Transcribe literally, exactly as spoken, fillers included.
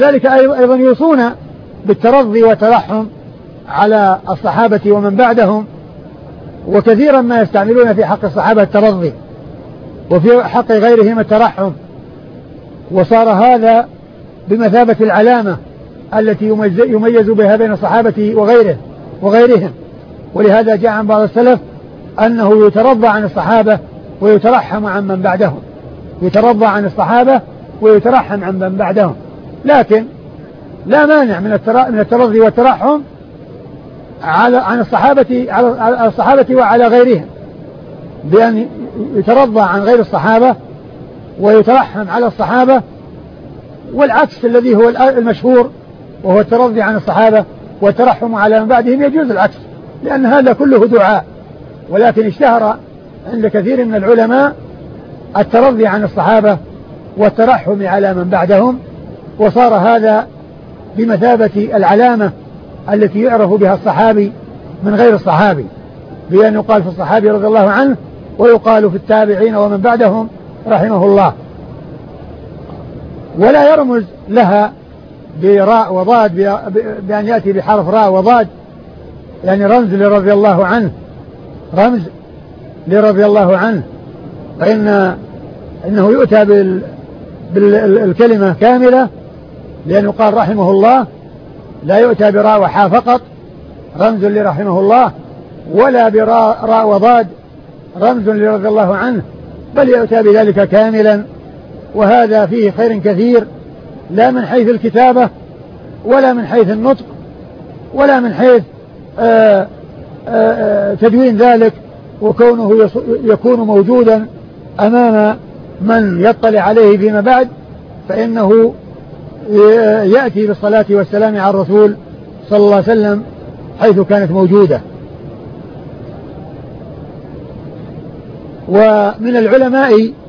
ذلك أيضا يوصون بالترضي والترحم على الصحابة ومن بعدهم، وكثيرا ما يستعملون في حق الصحابة الترضي وفي حق غيرهم الترحم، وصار هذا بمثابة العلامة التي يميز بها بين الصحابة وغيره وغيرهم. ولهذا جاء عن بعض السلف أنه يترضى عن الصحابة ويترحم عن من بعدهم، يترضى عن الصحابة ويترحم عن من بعدهم، لكن لا مانع من الترضي والترحم على عن الصحابة على الصحابة وعلى غيرهم، بأن يترضى عن غير الصحابة ويترحم على الصحابة، والعكس الذي هو المشهور وهو الترضي عن الصحابة والترحم على من بعدهم يجوز العكس، لأن هذا كله دعاء. ولكن اشتهر عند كثير من العلماء الترضي عن الصحابة والترحم على من بعدهم، وصار هذا بمثابة العلامة التي يعرف بها الصحابي من غير الصحابي، بأن يقال في الصحابي رضي الله عنه ويقال في التابعين ومن بعدهم رحمه الله، ولا يرمز لها براء وضاد بأن يأتي بحرف راء وضاد، يعني رمز لرضي الله عنه، رمز لرضي الله عنه، فإن إنه يؤتى بال بالكلمة كاملة، لأن يقال رحمه الله، لا يؤتى براء وحاء فقط رمز لرحمه الله، ولا براء راء وضاد رمز لرضي الله عنه، بل يؤتى بذلك كاملا. وهذا فيه خير كثير، لا من حيث الكتابة ولا من حيث النطق ولا من حيث آآ آآ تدوين ذلك، وكونه يكون موجودا أمام من يطلع عليه فيما بعد، فإنه يأتي بالصلاة والسلام على الرسول صلى الله عليه وسلم حيث كانت موجودة. ومن العلماء